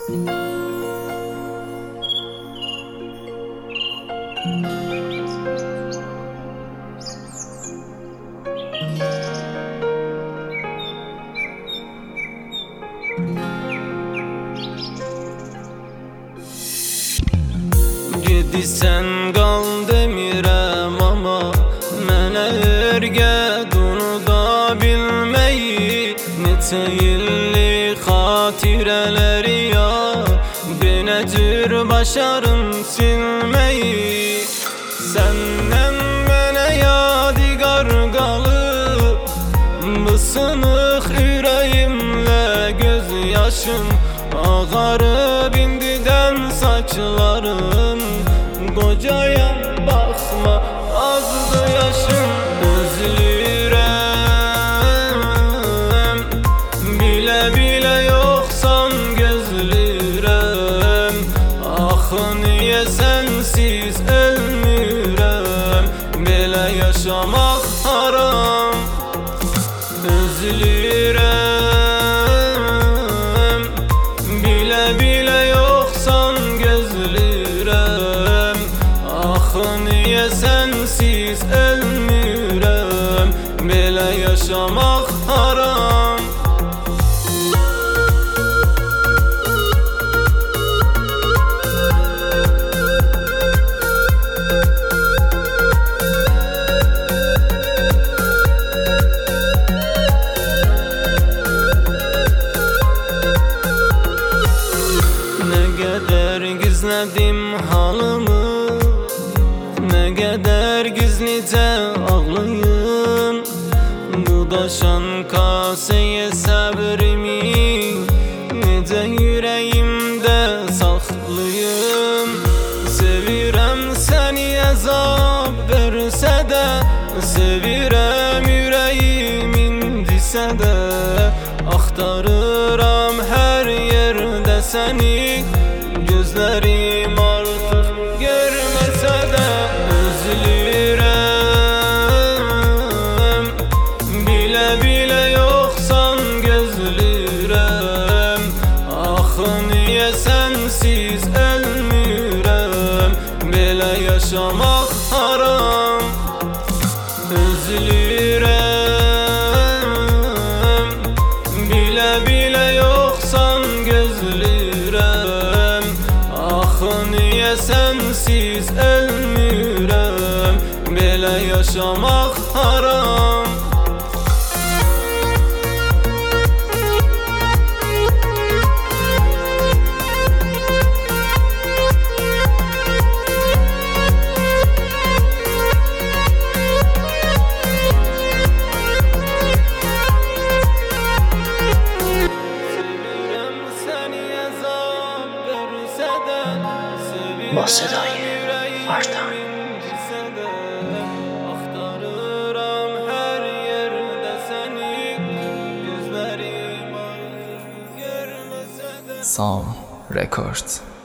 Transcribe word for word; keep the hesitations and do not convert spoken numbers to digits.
Gedisən qal demirəm, amma mənə ergəd unuda bilməyi. Neçə illik xatirələri yar, benə cür başarım silməyi. Səndən mənə yadigar qalıb bu sınıq ürəyimlə göz yaşım. Ağarıb indidən saçlarım, qocayam baxma azdı yaşım. Özlürəm, bilə-bilə yoxsan gözlürəm. Axı niyə sənsiz ölmürəm, belə yaşamaq haram. Özlürəm, bilə-bilə yoxsan gözlürəm. Axı niyə sənsiz ölmürəm, belə yaşamaq haram. Gizlədim halımı, nə qədər gizlicə ağlayım. Bu daşan kasəyə səbrimi necə ürəyimdə saxlayım. Sevirəm səni əzab versə də, sevirəm ürəyim indisə də. Axtarıram hər yerdə səni, gözlərim artıq görməsə də. Özlürəm, bilə-bilə yoxsan gözlürəm. Axı niyə sənsiz ölmürəm, belə yaşamaq haram. Özlürəm, bilə-bilə yoxsan gözlürəm. Axı niyə sənsiz ölmürəm, belə yaşamaq haram. با صدای آرتان. سام رکورد.